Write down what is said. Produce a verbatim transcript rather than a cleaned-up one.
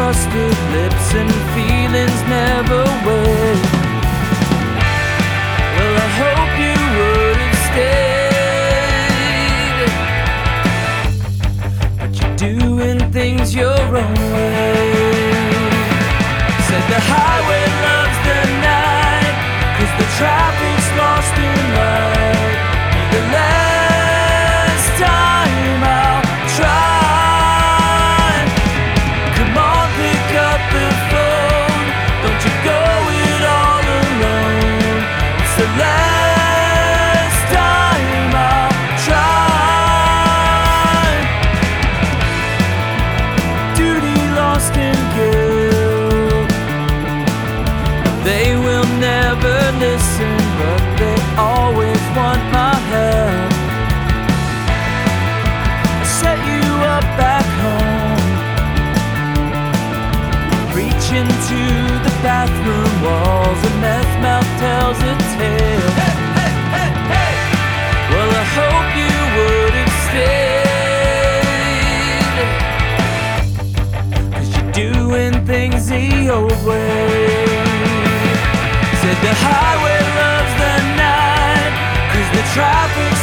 trusted lips and feelings never wait. Well, I hope you would have stayed, but you're doing things your own way. Said the highway loves the night, 'cause the traffic's lost in light. The last time I'll try. Come on, pick up the phone. Don't you go it all alone. It's the last time I'll try. Duty lost in guilt. They will never listen, but they always want my help. I set you up back home, reach into the bathroom walls. A meth mouth tells a tale. Hey, hey, hey, hey. Well, I hope you would have stayed, 'cause you're doing things the old way. Said the highway loves the night, 'cause the traffic's